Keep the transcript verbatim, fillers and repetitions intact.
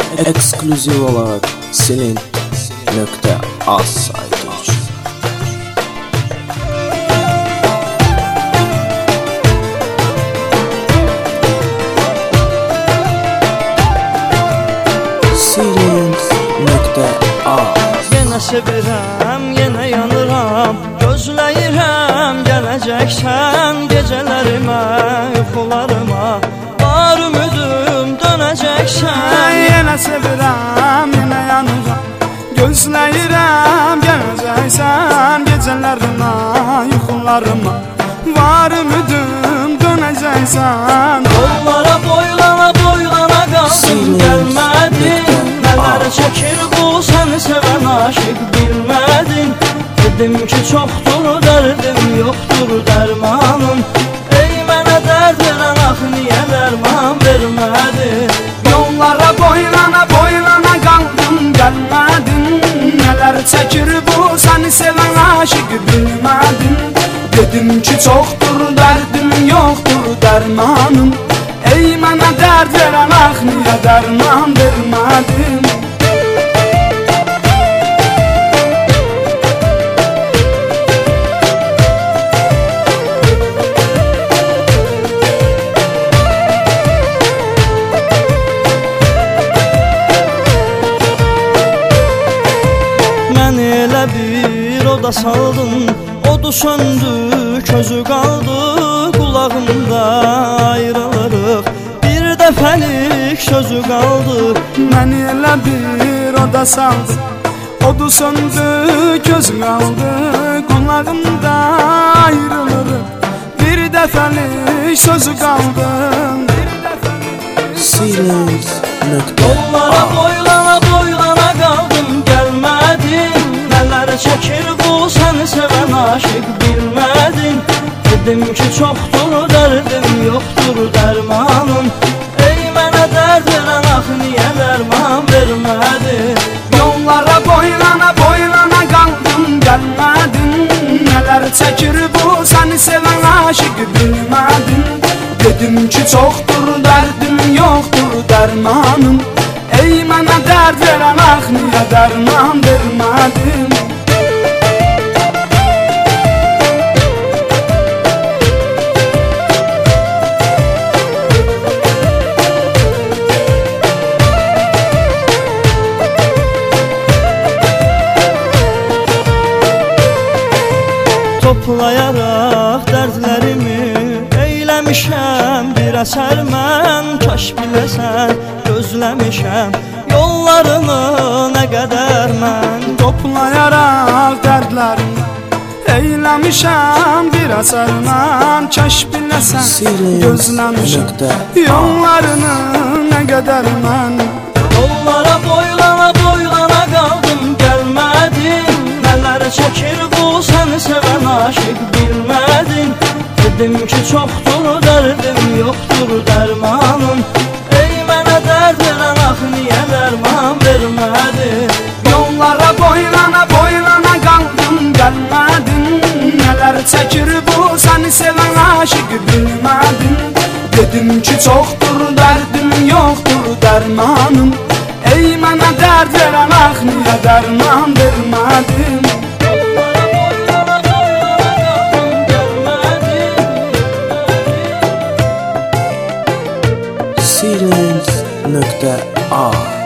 Ekskluziv olarak Selin.az saytı için. Selin.az. Yenə sevirəm, yenə yanıram, gözləyirəm gələcəksən gecələrimə, yuxularıma. Var ümidim dönəcəksən. Yenə sevirəm, yenə yanıram, gözləyirəm gələcəksən gecələrimə, yuxularıma. Var ümidim dönəcəksən. Yollara boylana boylana qaldım, gəlmədin. Nələr çəkir bu səni sevən aşıq bilmədin. Dedim ki çoxdur dərdim, yoxdur dərmanım. Ey mənə dərd verən ax niyə dərman vermədin? Yollara boylana boylana qaldım, gəlmədin. Nələr çəkir bu səni sevən aşıq bilmədin. Dedim ki çoxdur dərdim, yoxdur dərmanım. Ey mənə dərd verən ax niyə dərman vermədin? Mən elə bir oda saldın, odu söndü, közü qaldı, qulağımda ayrılırıq. Bir dəfəlik sözü qaldı. Mən elə bir oda saldım, odu söndü, göz qaldı, qulağımda ayrılırıq. Bir dəfəlik sözü qaldı. Yollara boylana boylana qaldım, gəlmədin. Nələr çəkir bu səni sevən aşıq bilmədin. Dedim ki çoxdur dərdim, yoxdur dərmanım. Ey mənə dərd verən ax niyə dərman vermədin? Yollara boylana boylana qaldım, gəlmədin. Nələr çəkir bu səni sevən aşıq bilmədin. Dedim ki çoxdur dərdim, yoxdur dərmanım. Ey mənə dərd verən ax niyə dərman vermədin? Toplayaraq dərdlərimi eyləmişəm bir əsər mən. Kaş biləsən gözləmişəm yollarını nə qədər mən. Toplayaraq dərdlərimi eyləmişəm bir əsər mən. Kaş biləsən gözləmişəm yollarını nə qədər mən. Yollara boylana boylana qaldım, gəlmədin. Nələr çəkir bu səni sevən aşıq bilmədin. Dedim ki çoxdur dərdim, yoxdur dərmanım. Ey mənə dərd verən ax niyə dərman vermədin? Yollara boylana boylana qaldım, gəlmədin. Nələr çəkir bu səni sevən aşıq bilmədin. Dedim ki çoxdur dərdim, yoxdur dərmanım. Ey mənə dərd verən ax niyə dərman vermədin? Selin.az